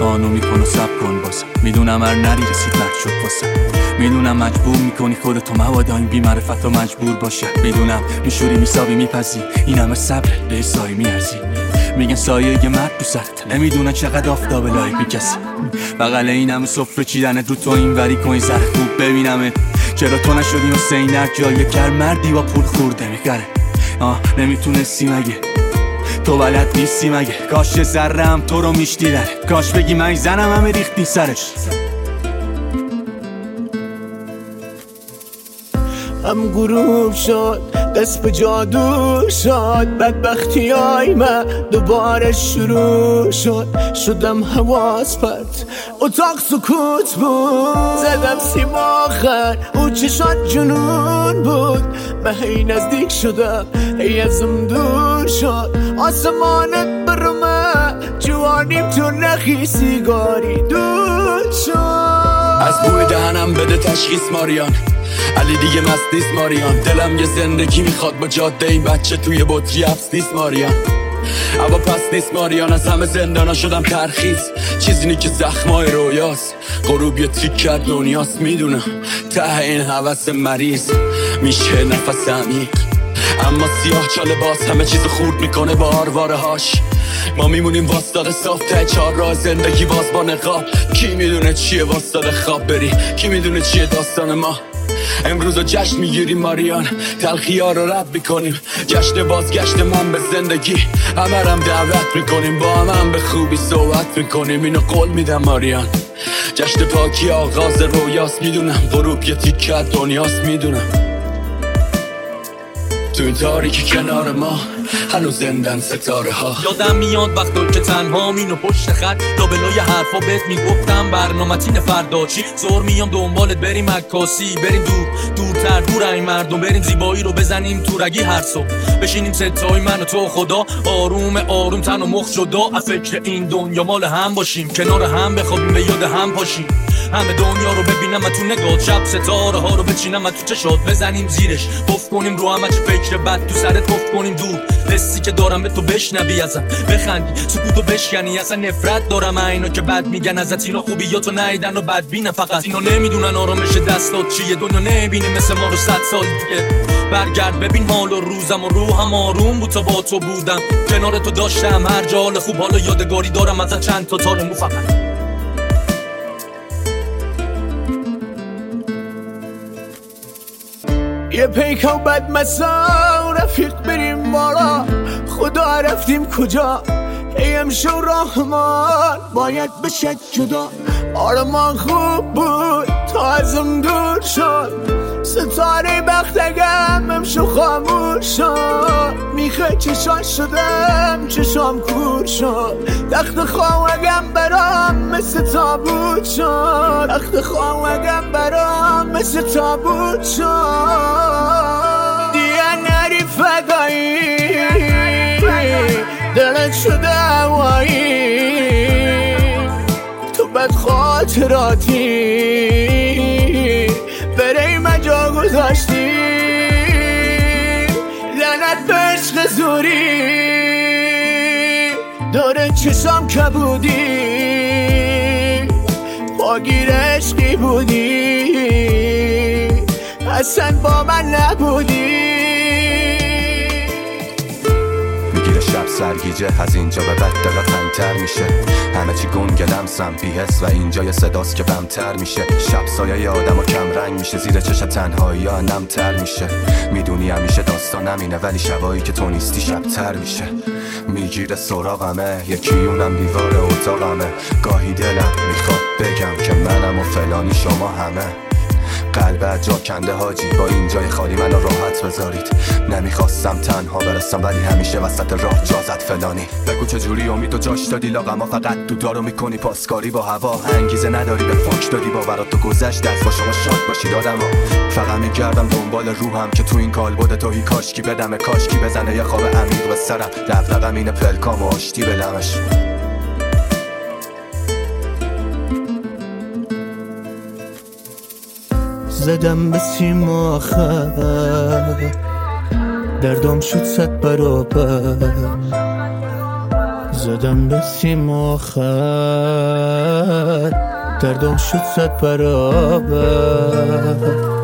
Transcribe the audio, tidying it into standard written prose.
قانو میکن و سب کن بازم. میدونم هر نری رسید مرد شد واسم. میدونم مجبور میکنی خودتو مبادا این بی معرفت و مجبور باشه. میدونم میشوری میسابی میپذی این همه صبر به سایه میارزی. میگن سایه یه مرد تو سرت، نمیدونن چقدر آفتاب لایق میکسی. بغل این همه سفره چیدنت رو تو این وری کن زر خوب ببینمت. چرا تو نشدی حسین در جای کر مردی با پول خورده میخره. نمیتونستی مگه تو بلد نیستی مگه؟ کاش ذرم تو رو میشتیدن، کاش بگی من زنم همه ریختی سرش. هم غروب شد دست به جادو شد، بدبختی های من دوباره شروع شد. شدم حواس پرت اتاق سکوت بود، زدم سیم آخر او چشات جنون بود. من هی نزدیک شدم هی ازم دور شد، آسمانت برو من جوانیم تو نخی سیگاری دود شد. از بوی دهنم بده تشخیص ماریان، علی دیگه مست نیست ماریان. دلم یه زندگی میخواد با جاده این بچه توی بطری حبس نیست ماریان. اما پس نیست ماریان، از همه زندانا شدم ترخیص. چیزی نی که زخمای رویاست، غروب یه تیک کرد دنیاست. میدونم ته این حوث مریض میشه نفس عمیق، اما سیاه چاله باز همه چیز خورد میکنه با آرواره هاش. ما میمونیم واسطاده صاف ته چار راه زندگی باز با نقاب. کی میدونه چیه واسطاده خواب بری، کی میدونه چیه داستان ما. امروز رو جشن میگیریم ماریان، تلخی ها رو رد میکنیم. جشن بازگشت من به زندگی، همه هم دعوت میکنیم. با هم به خوبی صحبت میکنیم، اینو قول میدم ماریان. جشن پاکی آغاز رویاست، میدونم غروب یه تیکه دنیاست. میدونم تو این تاریکی کنار ما هنوز زندن ستاره ها. یادم میاد وقتا که تنها مینو پشت خط لابلای حرفا بهت میگفتم برنامه‌تین فردا چی. زور میام دنبالت بریم عکاسی، بریم دورتر دور این مردم، بریم زیبایی رو بزنیم تو رگی هر صبح. بشینیم ستای من و تو خدا آروم تن و مخ جدا. از فکر این دنیا مال هم باشیم، کنار هم بخوابیم به یاد هم پاشیم. همه دنیا رو ببینم تو نگات، شب ستاره ها رو بچینم تو چشات. بزنیم زیرش پف کنیم رو همه چه فکر بد تو سرت پف کنیم دور. حسی که دارم به تو بشنوی ازم، بخندی سکوتو بشکنی. اصلا نفرت دارم اینا که بد میگن ازت، اینا خوبیاتو نیدن و بدبینن. فقط اینا نمیدونن آرامش دستات چیه، دنیا نمیبینه مثل ما رو 100 سال دیگه. برگرد ببین حال و روزم و روحم آروم بود تا با تو بودم. کنار تو داشتم هر جا حال خوب، حالا یادگاری دارم ازت چند تا تار مو. فقط یه پیکا بد مسا رفیق بریم بالا، خدا رفتیم کجا؟ ایم شو رحمان باید بشه جدا. آرمان خوب بود تا ازم دور شد، ستاره بختگم امشو خاموش شد. میخه چشان شدم چشام کور شد، تخت خواهگم برام مثل تابوت شد. تخت خواهگم برام مثل تابوت شد. دیگه نری فدایی دلت شده هوایی، تو بد خاطراتی برای مجا گذاشتی. لعنت به عشق زوری داره چشام کبودی، پاگیر عشقی بودی اصلا با من نبودی. شب سرگیجه از اینجا به بعد دلا تنگتر میشه، همه چی گنگ لمسم بی‌حس و اینجا یه صداست که بمتر میشه. شب سایه آدم و کم رنگ میشه، زیر چش تنهایی ها نمتر میشه. میدونی همیشه داستانم اینه ولی شبایی که تو نیستی شبتر میشه. میگیره سراغمه یکی اونم دیوار اتاقمه. گاهی دلم میخواد بگم که منم و فلانی شما همه. قلبت جا کنده حاجی، با این جای خالی منو راحت بذارید. نمیخواستم تنها برسم ولی همیشه وسط راه جازت فلانی. بگو چجوری امید و جاش دادی لاغما، فقط دودارو میکنی پاسکاری با هوا. انگیزه نداری به فاک دادی باورات تو گذشت از با شما شاد باشید آدما. فقط میگردم دنبال روحم که تو این کالبد توهی کاشکی بدمه، کاشکی بزنه یه خواب عمیق به سرم. دغدغم اینه پلکام و آشتی به لمش. زدم به سیم آخر، دردم شد 100 برابر. زدم به تیم آخر دردم شد 100 برابر